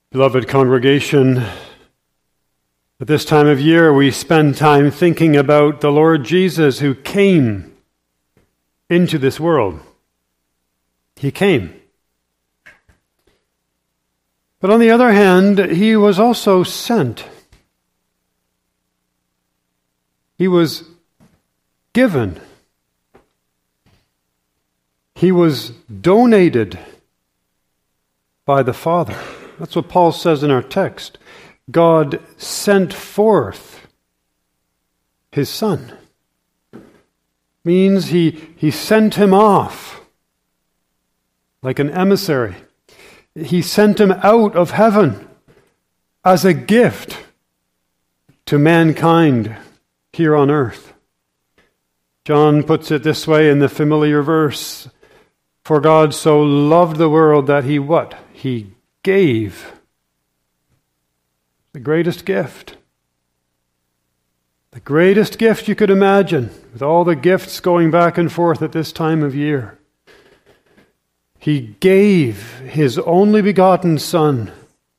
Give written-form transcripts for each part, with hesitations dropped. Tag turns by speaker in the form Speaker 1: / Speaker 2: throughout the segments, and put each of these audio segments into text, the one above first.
Speaker 1: Beloved congregation, at this time of year we spend time thinking about the Lord Jesus who came into this world. He came. But on the other hand, he was also sent. He was given. He was donated by the Father. That's what Paul says in our text. God sent forth his Son. Means he sent him off like an emissary. He sent him out of heaven as a gift to mankind here on earth. John puts it this way in the familiar verse, "For God so loved the world that he" what? He gave the greatest gift. The greatest gift you could imagine, with all the gifts going back and forth at this time of year. He gave his only begotten Son.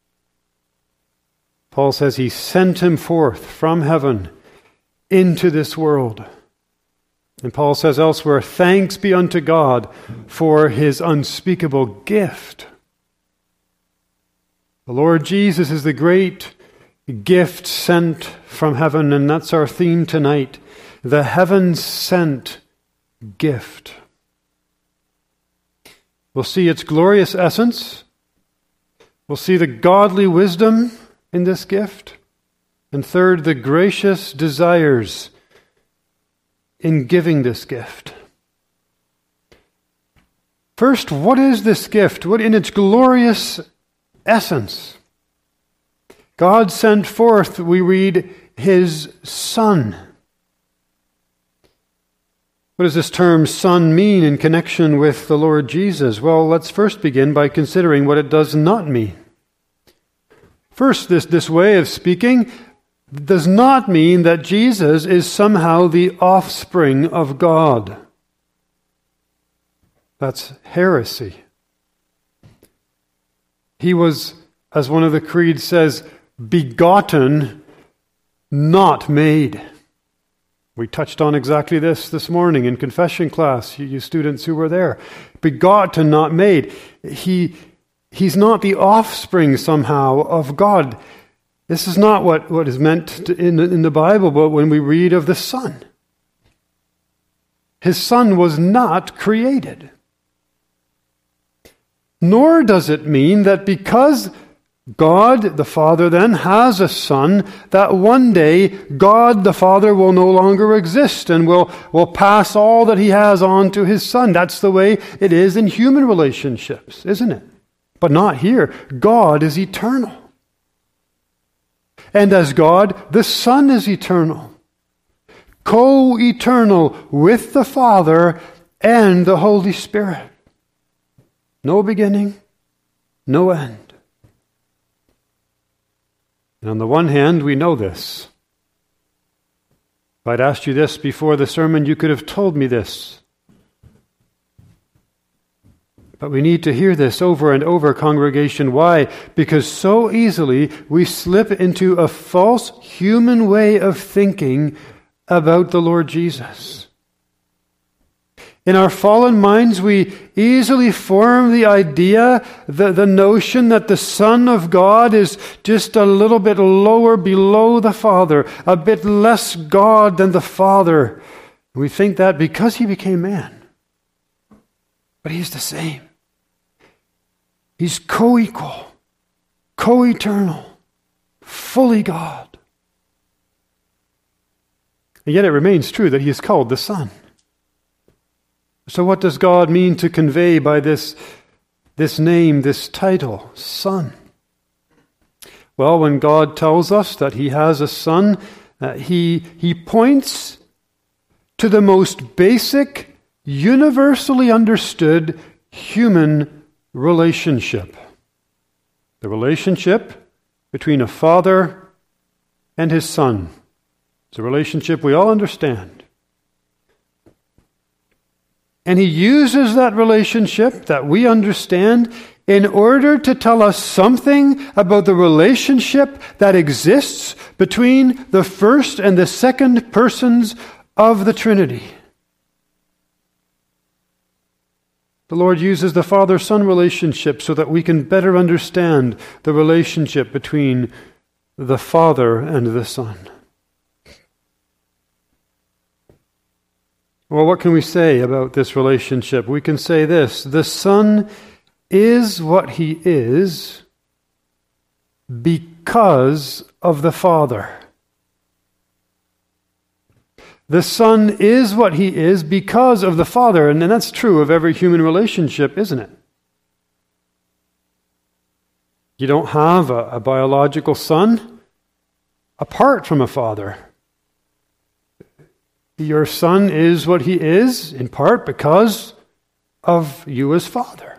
Speaker 1: Paul says he sent him forth from heaven into this world. And Paul says elsewhere, "Thanks be unto God for his unspeakable gift." The Lord Jesus is the great gift sent from heaven, and that's our theme tonight, the heaven-sent gift. We'll see its glorious essence. We'll see the godly wisdom in this gift. And third, the gracious desires in giving this gift. First, what is this gift? What in its glorious essence? God sent forth, we read, his Son. What does this term Son mean in connection with the Lord Jesus? Well, let's first begin by considering what it does not mean. First, this way of speaking does not mean that Jesus is somehow the offspring of God. That's heresy. He was, as one of the creeds says, begotten, not made. We touched on exactly this morning in confession class, you students who were there. Begotten, not made. He's not the offspring somehow of God. This is not what is meant in the Bible, but when we read of the Son. His Son was not created. Nor does it mean that because God, the Father, then has a Son, that one day God, the Father, will no longer exist and will pass all that he has on to his Son. That's the way it is in human relationships, isn't it? But not here. God is eternal. And as God, the Son is eternal. Co-eternal with the Father and the Holy Spirit. No beginning, no end. And on the one hand, we know this. If I'd asked you this before the sermon, you could have told me this. But we need to hear this over and over, congregation. Why? Because so easily we slip into a false human way of thinking about the Lord Jesus. In our fallen minds, we easily form the idea, the notion that the Son of God is just a little bit lower below the Father, a bit less God than the Father. We think that because he became man. But he's the same. He's co-equal, co-eternal, fully God. And yet it remains true that he is called the Son. So what does God mean to convey by this name, this title, Son? Well, when God tells us that he has a Son, he points to the most basic, universally understood human relationship. The relationship between a father and his son. It's a relationship we all understand. And he uses that relationship that we understand in order to tell us something about the relationship that exists between the first and the second persons of the Trinity. The Lord uses the Father-Son relationship so that we can better understand the relationship between the Father and the Son. Well, what can we say about this relationship? We can say this: the Son is what He is because of the Father. The Son is what He is because of the Father, and that's true of every human relationship, isn't it? You don't have a biological son apart from a father. Your son is what he is in part because of you as father.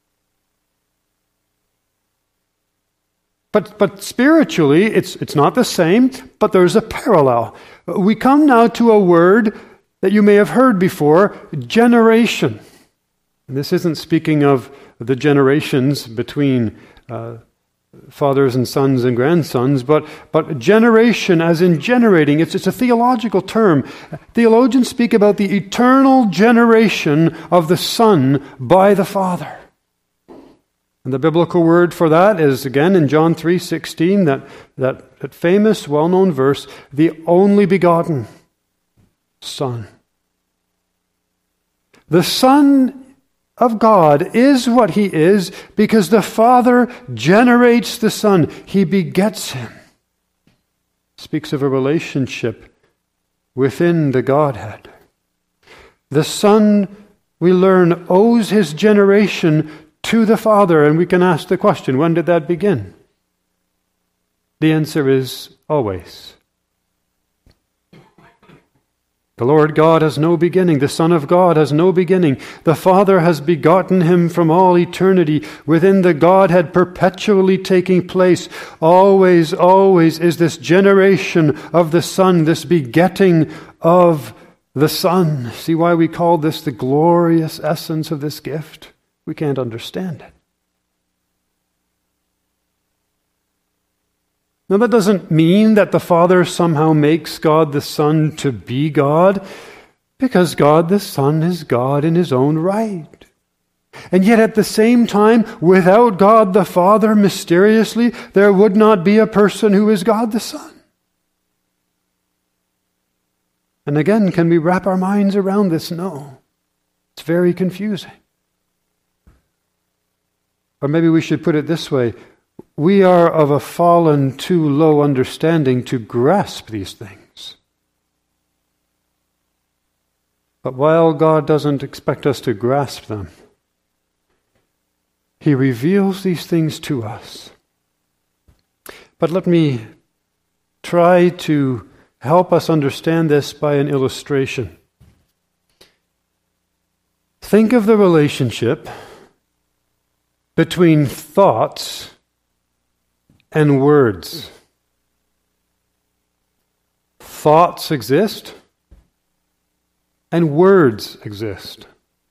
Speaker 1: But spiritually, it's not the same, but there's a parallel. We come now to a word that you may have heard before, generation. And this isn't speaking of the generations between fathers and sons and grandsons, but generation as in generating. It's a theological term. Theologians speak about the eternal generation of the Son by the Father. And the biblical word for that is, again, in John 3:16, that famous, well-known verse, the only begotten Son. The Son of God is what He is because the Father generates the Son. He begets Him. Speaks of a relationship within the Godhead. The Son, we learn, owes His generation to the Father, and we can ask the question, when did that begin? The answer is always. The Lord God has no beginning. The Son of God has no beginning. The Father has begotten Him from all eternity, within the Godhead perpetually taking place. Always, always is this generation of the Son, this begetting of the Son. See why we call this the glorious essence of this gift? We can't understand it. Now, that doesn't mean that the Father somehow makes God the Son to be God, because God the Son is God in His own right. And yet at the same time, without God the Father, mysteriously, there would not be a person who is God the Son. And again, can we wrap our minds around this? No. It's very confusing. Or maybe we should put it this way: we are of a fallen, too low understanding to grasp these things. But while God doesn't expect us to grasp them, He reveals these things to us. But let me try to help us understand this by an illustration. Think of the relationship between thoughts and words. Thoughts exist and words exist.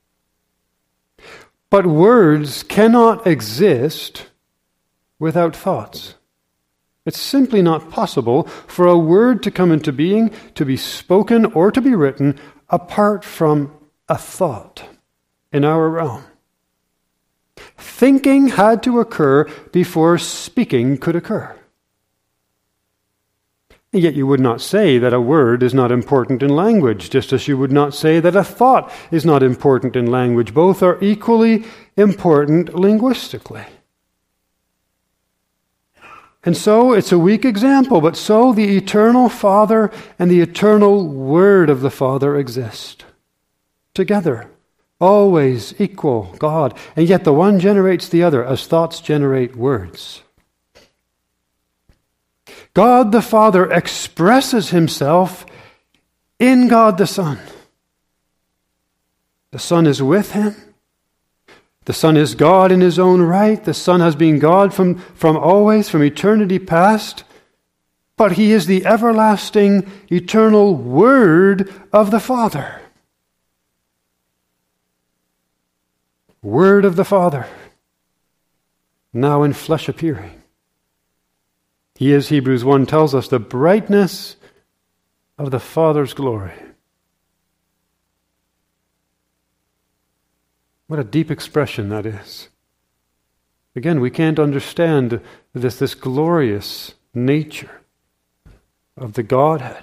Speaker 1: But words cannot exist without thoughts. It's simply not possible for a word to come into being, to be spoken or to be written, apart from a thought in our realm. Thinking had to occur before speaking could occur. And yet you would not say that a word is not important in language, just as you would not say that a thought is not important in language. Both are equally important linguistically. And so it's a weak example, but so the eternal Father and the eternal Word of the Father exist together. Always equal God, and yet the one generates the other as thoughts generate words. God the Father expresses Himself in God the Son. The Son is with Him. The Son is God in His own right. The Son has been God from always, from eternity past. But He is the everlasting, eternal Word of the Father. Word of the Father. now in flesh appearing. He is, Hebrews 1 tells us, the brightness of the Father's glory. What a deep expression that is. Again, we can't understand this glorious nature of the Godhead.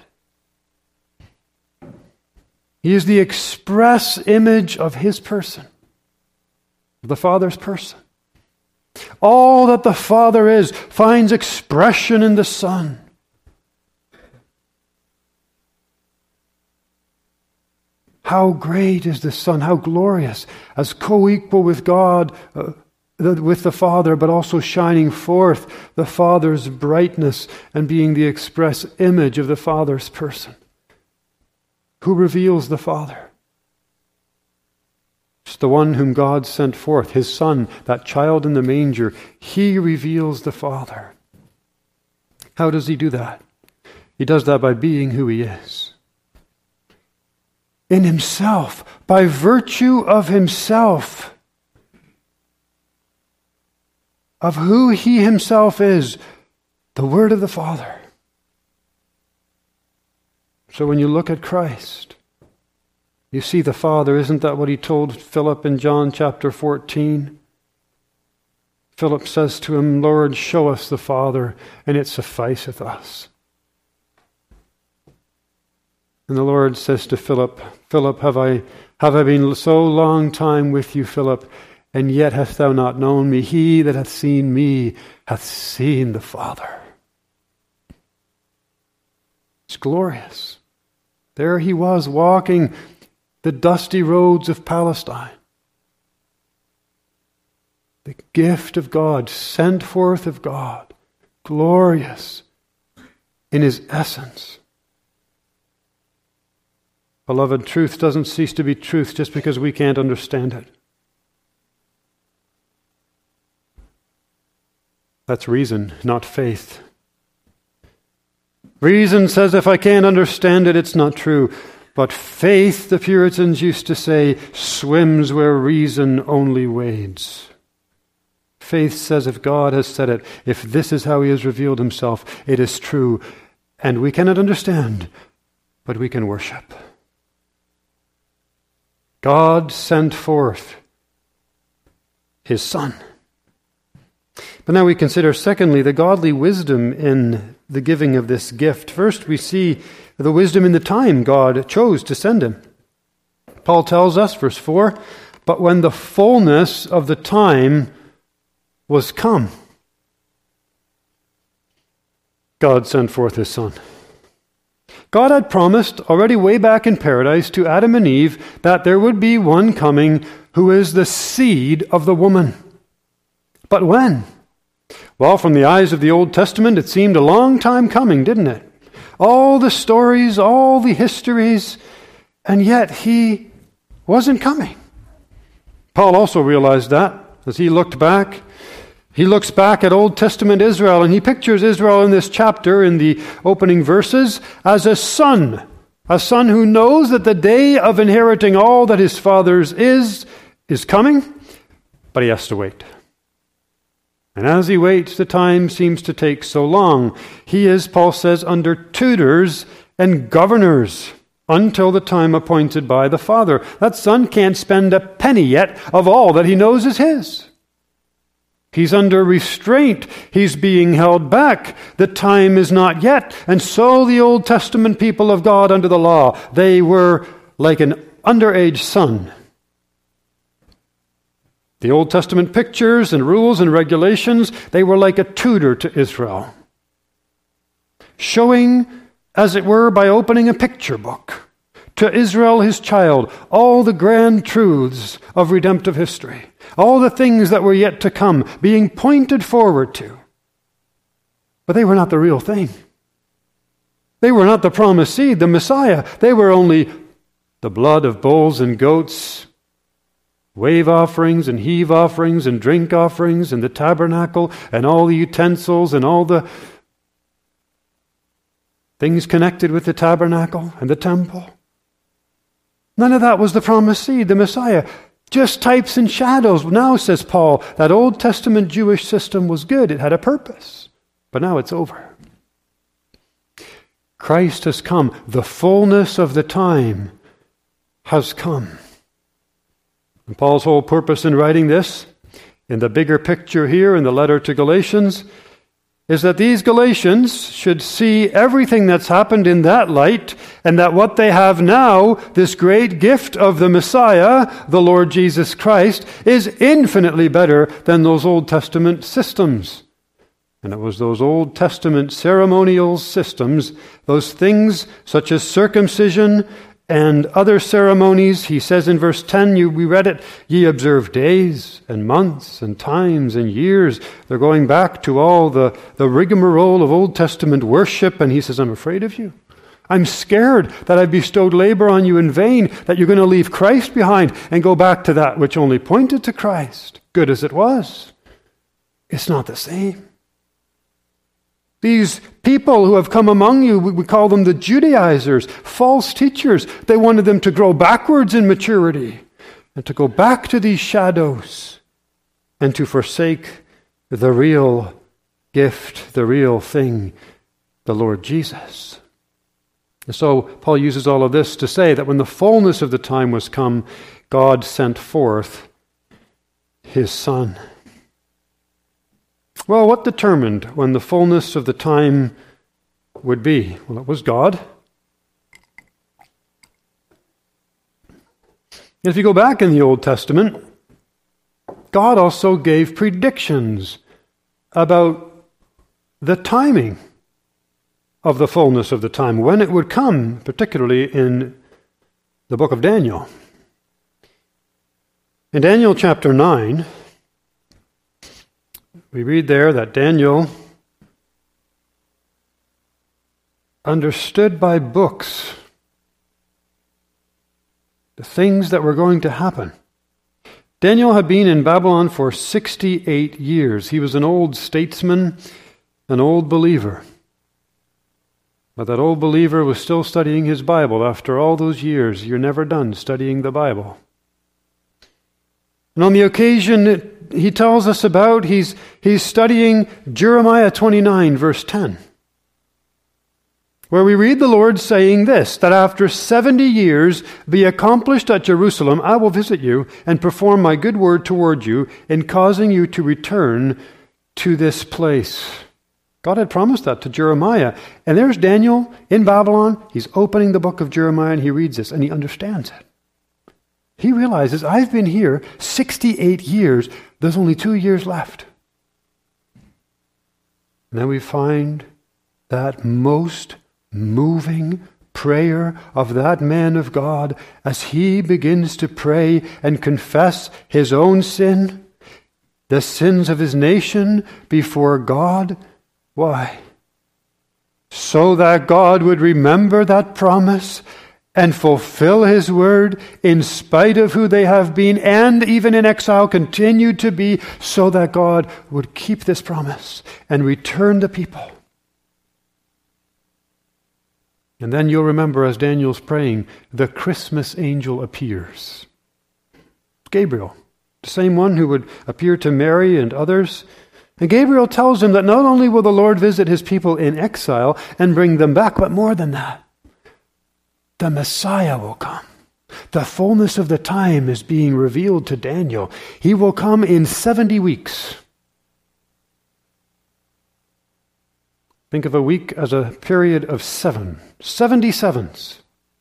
Speaker 1: He is the express image of His person, of the Father's person. All that the Father is finds expression in the Son. How great is the Son, how glorious, as co-equal with God, with the Father, but also shining forth the Father's brightness and being the express image of the Father's person. Who reveals the Father? It's the one whom God sent forth, His Son, that child in the manger. He reveals the Father. How does He do that? He does that by being who He is. In Himself, by virtue of Himself, of who He Himself is, the Word of the Father. So when you look at Christ, you see the Father. Isn't that what He told Philip in John chapter 14? Philip says to Him, Lord, show us the Father, and it sufficeth us. And the Lord says to Philip, Philip, have I been so long time with you, Philip, and yet hast thou not known me? He that hath seen me hath seen the Father. It's glorious. There He was walking the dusty roads of Palestine. The gift of God, sent forth of God, glorious in His essence. Beloved, truth doesn't cease to be truth just because we can't understand it. That's reason, not faith. Reason says if I can't understand it, it's not true. But faith, the Puritans used to say, swims where reason only wades. Faith says if God has said it, if this is how He has revealed Himself, it is true. And we cannot understand, but we can worship. God sent forth His Son. But now we consider, secondly, the godly wisdom in the giving of this gift. First, we see the wisdom in the time God chose to send Him. Paul tells us, verse 4, but when the fullness of the time was come, God sent forth His Son. God had promised already way back in paradise to Adam and Eve that there would be one coming who is the seed of the woman. But when? Well, from the eyes of the Old Testament, it seemed a long time coming, didn't it? All the stories, all the histories, and yet He wasn't coming. Paul also realized that as he looked back. He looks back at Old Testament Israel, and he pictures Israel in this chapter, in the opening verses, as a son who knows that the day of inheriting all that his father's is coming, but he has to wait. And as he waits, the time seems to take so long. He is, Paul says, under tutors and governors until the time appointed by the Father. That son can't spend a penny yet of all that he knows is his. He's under restraint. He's being held back. The time is not yet. And so the Old Testament people of God under the law, they were like an underage son. The Old Testament pictures and rules and regulations, they were like a tutor to Israel, showing, as it were, by opening a picture book to Israel, his child, all the grand truths of redemptive history, all the things that were yet to come, being pointed forward to. But they were not the real thing. They were not the promised seed, the Messiah. They were only the blood of bulls and goats, wave offerings and heave offerings and drink offerings and the tabernacle and all the utensils and all the things connected with the tabernacle and the temple. None of that was the promised seed, the Messiah. just types and shadows. Now, says Paul, that Old Testament Jewish system was good. It had a purpose. But now it's over. Christ has come. The fullness of the time has come. And Paul's whole purpose in writing this, in the bigger picture here in the letter to Galatians, is that these Galatians should see everything that's happened in that light, and that what they have now, this great gift of the Messiah, the Lord Jesus Christ, is infinitely better than those Old Testament systems. And it was those Old Testament ceremonial systems, those things such as circumcision and other ceremonies. He says in verse 10, we read it, ye observe days and months and times and years. They're going back to all the rigmarole of Old Testament worship. And he says, I'm afraid of you. I'm scared that I've bestowed labor on you in vain, that you're going to leave Christ behind and go back to that which only pointed to Christ. Good as it was, it's not the same. These people who have come among you, we call them the Judaizers, false teachers. They wanted them to grow backwards in maturity and to go back to these shadows and to forsake the real gift, the real thing, the Lord Jesus. And so Paul uses all of this to say that when the fullness of the time was come, God sent forth his Son. Well, what determined when the fullness of the time would be? Well, it was God. If you go back in the Old Testament, God also gave predictions about the timing of the fullness of the time, when it would come, particularly in the book of Daniel. In Daniel chapter 9, we read there that Daniel understood by books the things that were going to happen. Daniel had been in Babylon for 68 years. He was an old statesman, an old believer. But that old believer was still studying his Bible after all those years. You're never done studying the Bible. And on the occasion he tells us about, he's studying Jeremiah 29, verse 10, where we read the Lord saying this, that after 70 years be accomplished at Jerusalem, I will visit you and perform my good word toward you in causing you to return to this place. God had promised that to Jeremiah. And there's Daniel in Babylon. He's opening the book of Jeremiah and he reads this and he understands it. He realizes, I've been here 68 years. There's only 2 years left. And then we find that most moving prayer of that man of God as he begins to pray and confess his own sin, the sins of his nation before God. Why? So that God would remember that promise and fulfill his word in spite of who they have been and even in exile continue to be, so that God would keep this promise and return the people. And then you'll remember as Daniel's praying, the Christmas angel appears. Gabriel, the same one who would appear to Mary and others. And Gabriel tells him that not only will the Lord visit his people in exile and bring them back, but more than that, the Messiah will come. The fullness of the time is being revealed to Daniel. He will come in 70 weeks. Think of a week as a period of 70 sevens.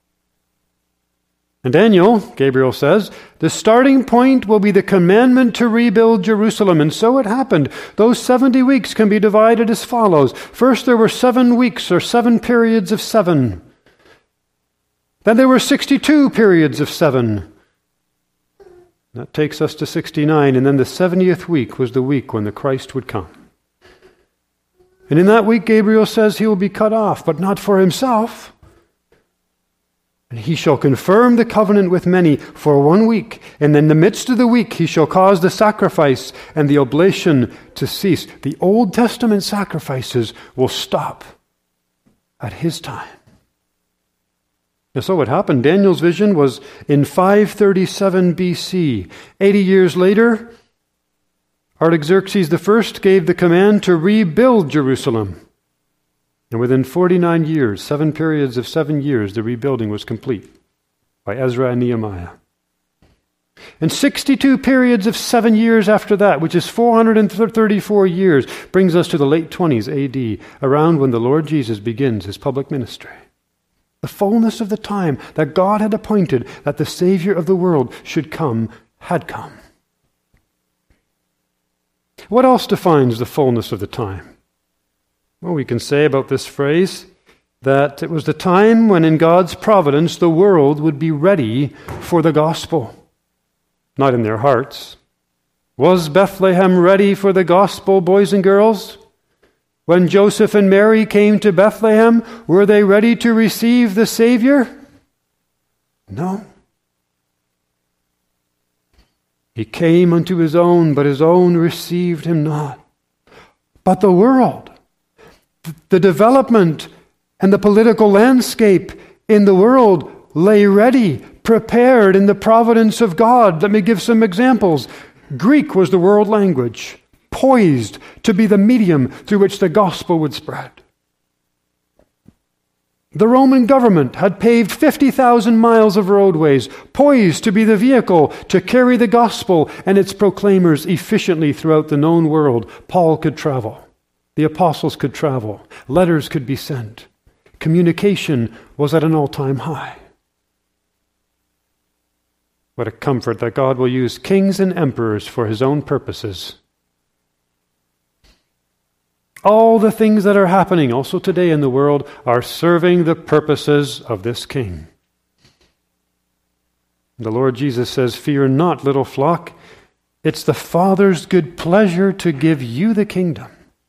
Speaker 1: And Daniel, Gabriel says, the starting point will be the commandment to rebuild Jerusalem. And so it happened. Those 70 weeks can be divided as follows. First, there were 7 weeks or 7 periods of 7. Then there were 62 periods of 7. That takes us to 69. And then the 70th week was the week when the Christ would come. And in that week, Gabriel says he will be cut off, but not for himself. And he shall confirm the covenant with many for 1 week. And in the midst of the week, he shall cause the sacrifice and the oblation to cease. The Old Testament sacrifices will stop at his time. And so what happened? Daniel's vision was in 537 BC. 80 years later, Artaxerxes I gave the command to rebuild Jerusalem. And within 49 years, 7 periods of 7 years, the rebuilding was complete by Ezra and Nehemiah. And 62 periods of 7 years after that, which is 434 years, brings us to the late 20s AD, around when the Lord Jesus begins his public ministry. The fullness of the time that God had appointed that the Savior of the world should come had come. What else defines the fullness of the time? Well, we can say about this phrase that it was the time when in God's providence the world would be ready for the gospel. Not in their hearts. Was Bethlehem ready for the gospel, boys and girls? When Joseph and Mary came to Bethlehem, were they ready to receive the Savior? No. He came unto his own, but his own received him not. But the world, the development and the political landscape in the world lay ready, prepared in the providence of God. Let me give some examples. Greek was the world language, poised to be the medium through which the gospel would spread. The Roman government had paved 50,000 miles of roadways, poised to be the vehicle to carry the gospel and its proclaimers efficiently throughout the known world. Paul could travel. The apostles could travel. Letters could be sent. Communication was at an all-time high. What a comfort that God will use kings and emperors for his own purposes. All the things that are happening also today in the world are serving the purposes of this king. The Lord Jesus says, "Fear not, little flock. It's the Father's good pleasure to give you the kingdom."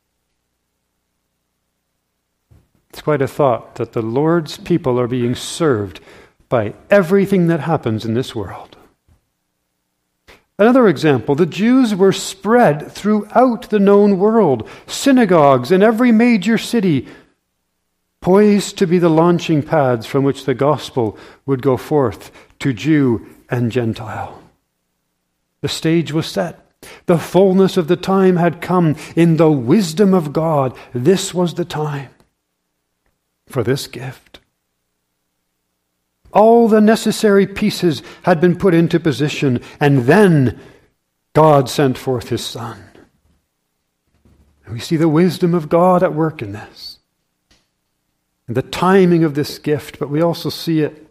Speaker 1: It's quite a thought that the Lord's people are being served by everything that happens in this world. Another example, the Jews were spread throughout the known world, synagogues in every major city, poised to be the launching pads from which the gospel would go forth to Jew and Gentile. The stage was set. The fullness of the time had come. In the wisdom of God, this was the time for this gift. All the necessary pieces had been put into position, and then God sent forth his Son. And we see the wisdom of God at work in this, and the timing of this gift, but we also see it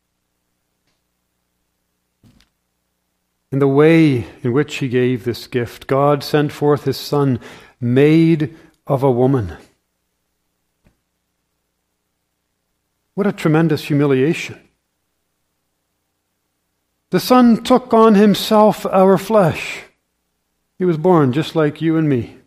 Speaker 1: in the way in which he gave this gift. God sent forth his Son, made of a woman. What a tremendous humiliation. The Son took on himself our flesh. He was born just like you and me.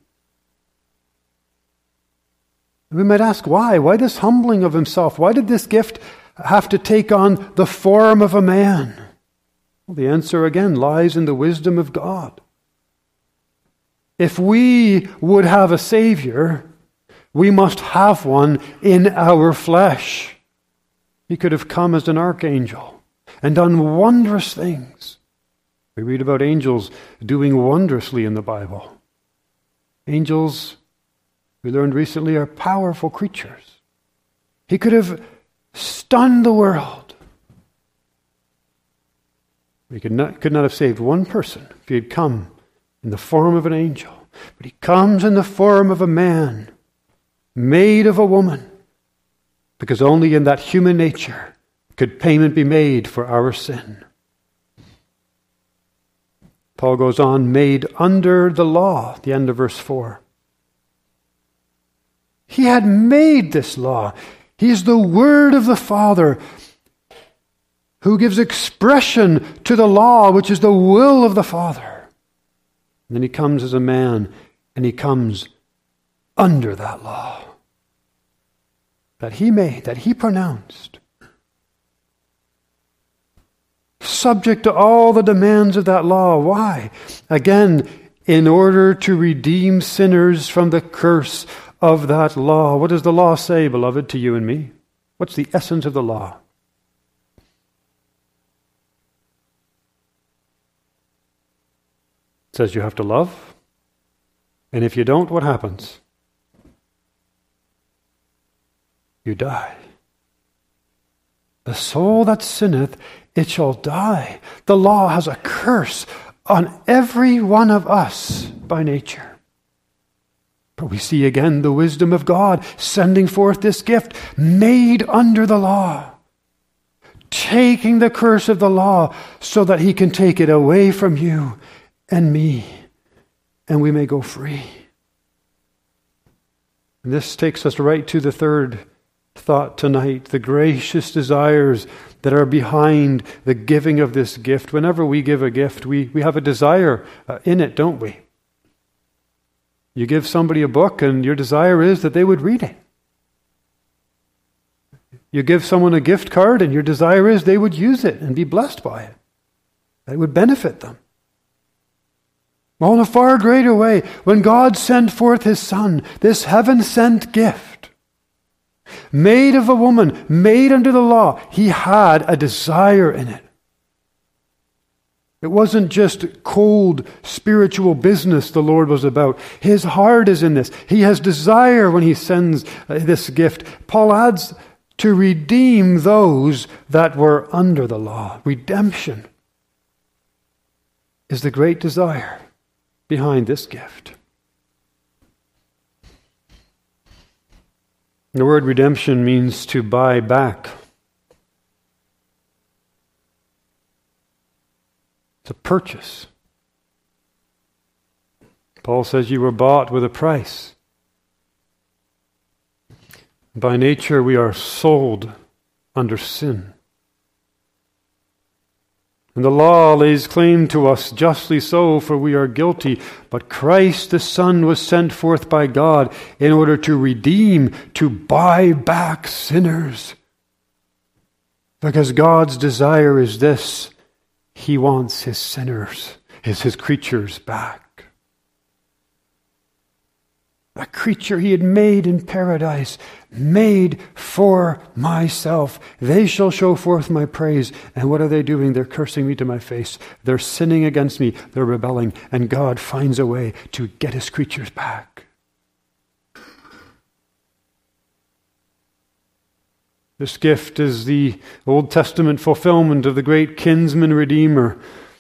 Speaker 1: We might ask, why? Why this humbling of himself? Why did this gift have to take on the form of a man? Well, the answer again lies in the wisdom of God. If we would have a Savior, we must have one in our flesh. He could have come as an archangel and done wondrous things. We read about angels doing wondrously in the Bible. Angels, we learned recently, are powerful creatures. He could have stunned the world. He could not have saved one person if he had come in the form of an angel. But he comes in the form of a man, made of a woman, because only in that human nature could payment be made for our sin. Paul goes on, made under the law, the end of verse 4. He had made this law. He is the Word of the Father who gives expression to the law, which is the will of the Father. And then he comes as a man, and he comes under that law that he made, that he pronounced. Subject to all the demands of that law. Why? Again, in order to redeem sinners from the curse of that law. What does the law say, beloved, to you and me? What's the essence of the law? says you have to love. And if you don't, what happens? You die. The soul that sinneth, it shall die. The law has a curse on every one of us by nature. But we see again the wisdom of God sending forth this gift made under the law, taking the curse of the law so that he can take it away from you and me, and we may go free. And this takes us right to the third thought tonight, the gracious desires that are behind the giving of this gift. Whenever we give a gift, we have a desire in it, don't we? You give somebody a book and your desire is that they would read it. You give someone a gift card and your desire is they would use it and be blessed by it. That it would benefit them. Well, in a far greater way, when God sent forth his Son, this heaven-sent gift, made of a woman, made under the law, he had a desire in it. It wasn't just cold spiritual business the Lord was about. His heart is in this. He has desire when he sends this gift. Paul adds, to redeem those that were under the law. Redemption is the great desire behind this gift. The word redemption means to buy back. It's a purchase. Paul says you were bought with a price. By nature we are sold under sin. And the law lays claim to us, justly so, for we are guilty. But Christ the Son was sent forth by God in order to redeem, to buy back sinners. Because God's desire is this: he wants his sinners, his creatures back. A creature he had made in paradise, made for myself. They shall show forth my praise. And what are they doing? They're cursing me to my face. They're sinning against me. They're rebelling. And God finds a way to get his creatures back. This gift is the Old Testament fulfillment of the great kinsman redeemer.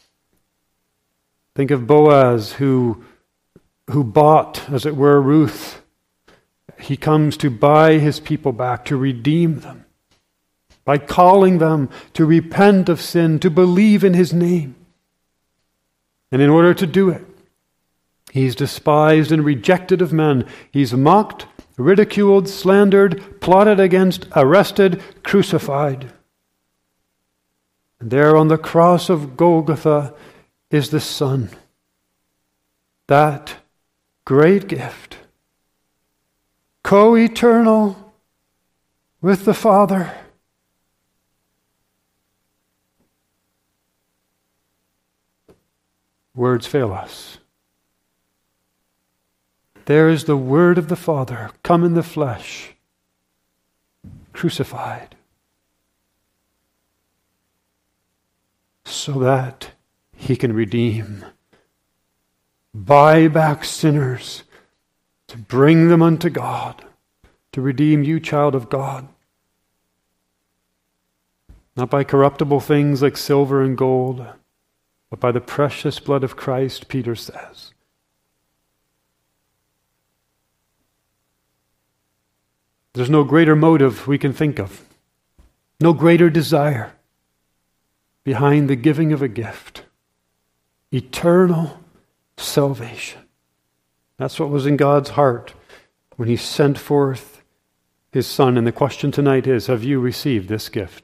Speaker 1: Think of Boaz who bought, as it were, Ruth. He comes to buy his people back, to redeem them, by calling them to repent of sin, to believe in his name. And in order to do it, he's despised and rejected of men. He's mocked, ridiculed, slandered, plotted against, arrested, crucified. And there on the cross of Golgotha is the Son. That great gift, co-eternal with the Father. Words fail us. There is the Word of the Father, come in the flesh, crucified, so that he can redeem, buy back sinners, to bring them unto God, to redeem you, child of God. Not by corruptible things like silver and gold, but by the precious blood of Christ, Peter says. There's no greater motive we can think of, no greater desire behind the giving of a gift. Eternal salvation. That's what was in God's heart when he sent forth his Son. And the question tonight is, have you received this gift?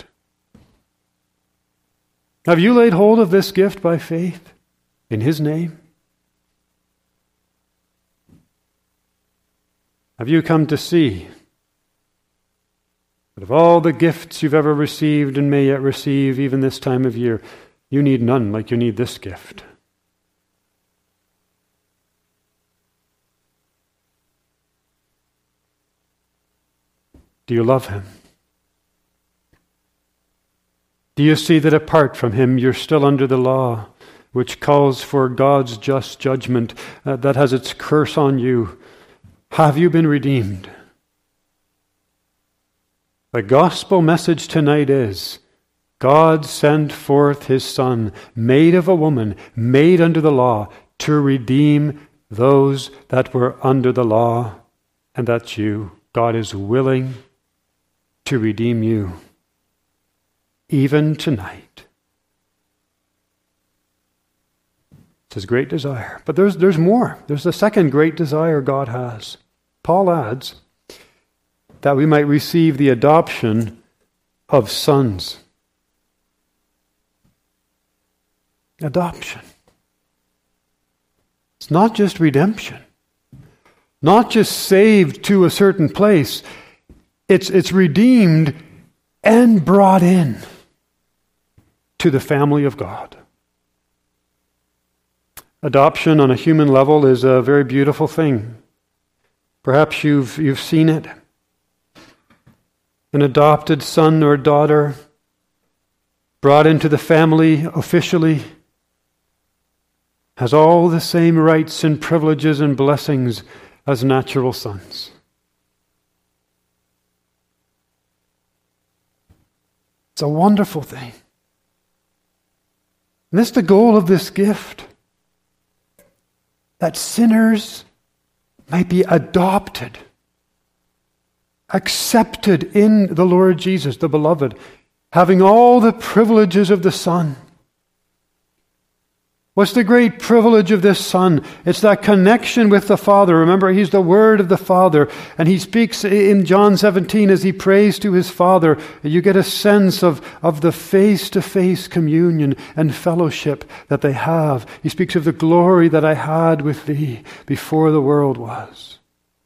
Speaker 1: Have you laid hold of this gift by faith in his name? Have you come to see that of all the gifts you've ever received and may yet receive even this time of year, you need none like you need this gift? Do you love him? Do you see that apart from him you're still under the law? which calls for God's just judgment, that has its curse on you, have you been redeemed? The gospel message tonight is, God sent forth his Son, made of a woman, made under the law, to redeem those that were under the law, and that's you. God is willing to redeem you, even tonight. It's his great desire. But there's more. There's a second great desire God has. Paul adds that we might receive the adoption of sons. Adoption. It's not just redemption, not just saved to a certain place. It's redeemed and brought in to the family of God. Adoption on a human level is a very beautiful thing. Perhaps you've seen it. An adopted son or daughter brought into the family officially has all the same rights and privileges and blessings as natural sons. It's a wonderful thing. And this is the goal of this gift, that sinners might be adopted, accepted in the Lord Jesus, the beloved, having all the privileges of the Son. What's the great privilege of this Son? It's that connection with the Father. Remember, he's the Word of the Father. And he speaks in John 17 as he prays to his Father. You get a sense of the face-to-face communion and fellowship that they have. He speaks of the glory that I had with thee before the world was.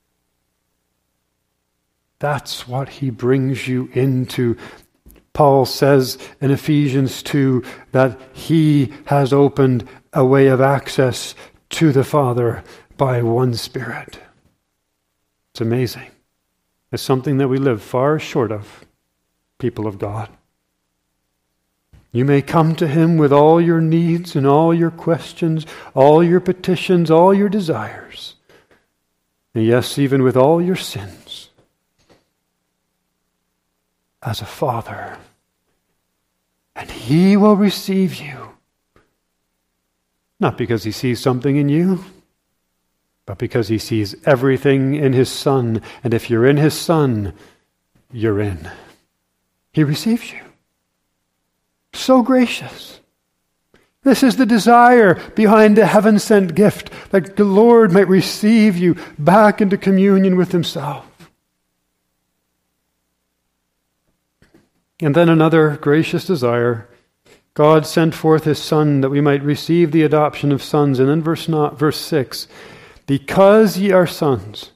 Speaker 1: That's what he brings you into. Paul says in Ephesians 2 that he has opened a way of access to the Father by one Spirit. It's amazing. It's something that we live far short of, people of God. You may come to him with all your needs and all your questions, all your petitions, all your desires. And yes, even with all your sins. As a Father. And he will receive you. Not because he sees something in you, but because he sees everything in his Son. And if you're in his Son, you're in. He receives you. So gracious. This is the desire behind the heaven-sent gift, that the Lord might receive you back into communion with himself. And then another gracious desire. God sent forth his Son that we might receive the adoption of sons. And then verse 6, because ye are sons,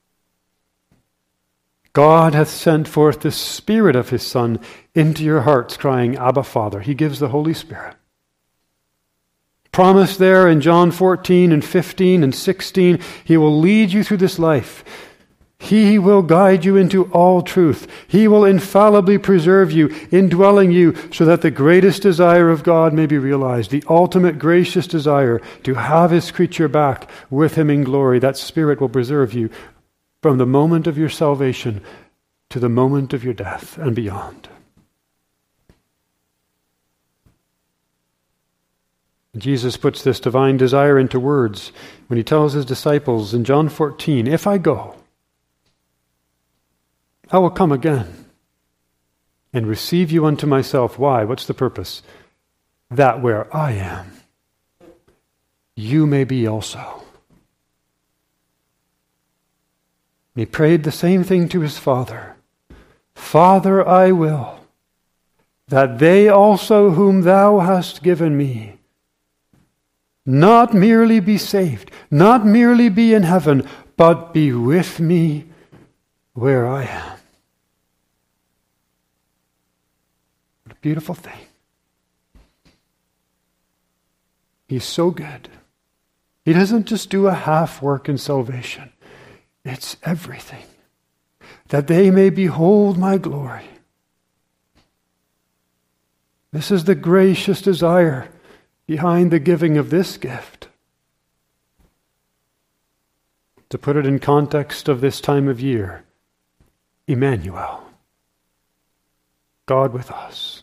Speaker 1: God hath sent forth the Spirit of his Son into your hearts, crying, Abba, Father. He gives the Holy Spirit. Promised there in John 14 and 15 and 16, he will lead you through this life. He will guide you into all truth. He will infallibly preserve you, indwelling you, so that the greatest desire of God may be realized, the ultimate gracious desire to have his creature back with him in glory. That Spirit will preserve you from the moment of your salvation to the moment of your death and beyond. Jesus puts this divine desire into words when he tells his disciples in John 14, if I go, I will come again and receive you unto myself. Why? What's the purpose? That where I am, you may be also. And he prayed the same thing to his Father. Father, I will, that they also whom thou hast given me, not merely be saved, not merely be in heaven, but be with me where I am. What a beautiful thing. He's so good. He doesn't just do a half work in salvation. It's everything. That they may behold my glory. This is the gracious desire behind the giving of this gift. To put it in context of this time of year, Emmanuel, God with us.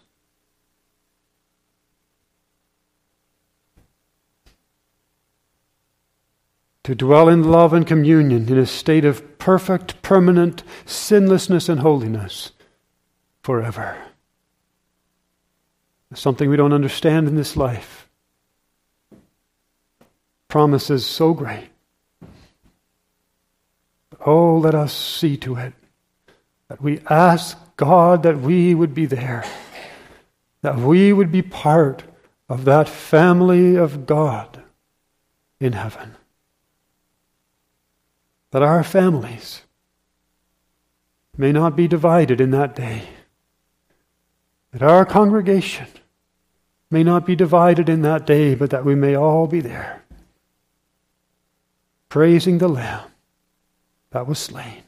Speaker 1: To dwell in love and communion in a state of perfect, permanent sinlessness and holiness forever. Something we don't understand in this life. Promises so great. Oh, let us see to it that we ask God that we would be there, that we would be part of that family of God in heaven. That our families may not be divided in that day. That our congregation may not be divided in that day, but that we may all be there, praising the Lamb that was slain.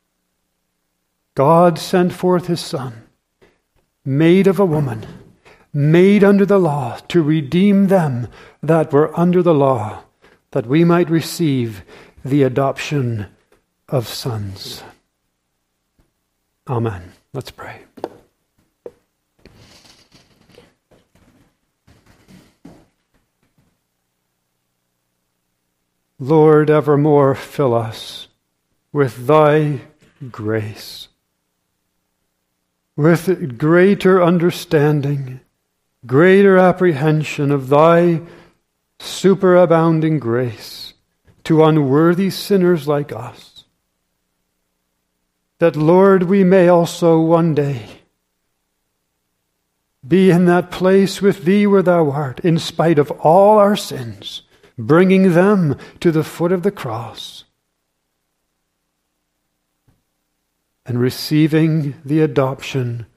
Speaker 1: God sent forth his Son, made of a woman, made under the law, to redeem them that were under the law, that we might receive the adoption of sons. Amen. Let's pray. Lord, evermore fill us with thy grace, with greater understanding, greater apprehension of thy superabounding grace to unworthy sinners like us. That, Lord, we may also one day be in that place with thee where thou art, in spite of all our sins, bringing them to the foot of the cross and receiving the adoption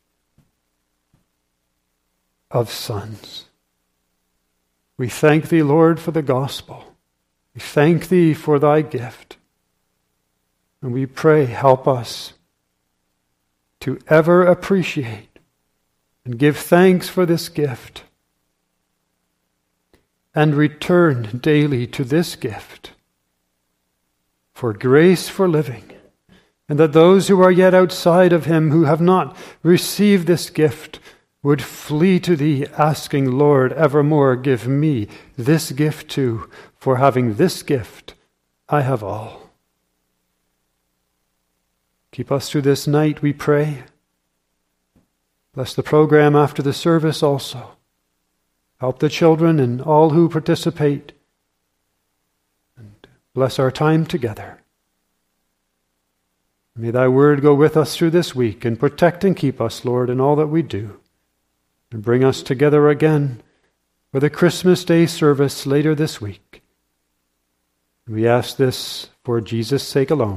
Speaker 1: of sons. We thank thee, Lord, for the gospel. We thank thee for thy gift. And we pray, help us to ever appreciate and give thanks for this gift, and return daily to this gift for grace for living, and that those who are yet outside of him, who have not received this gift, would flee to thee, asking, Lord, evermore give me this gift too, for having this gift I have all. Keep us through this night, we pray. Bless the program after the service also. Help the children and all who participate. And bless our time together. May thy word go with us through this week and protect and keep us, Lord, in all that we do. And bring us together again for the Christmas Day service later this week. We ask this for Jesus' sake alone.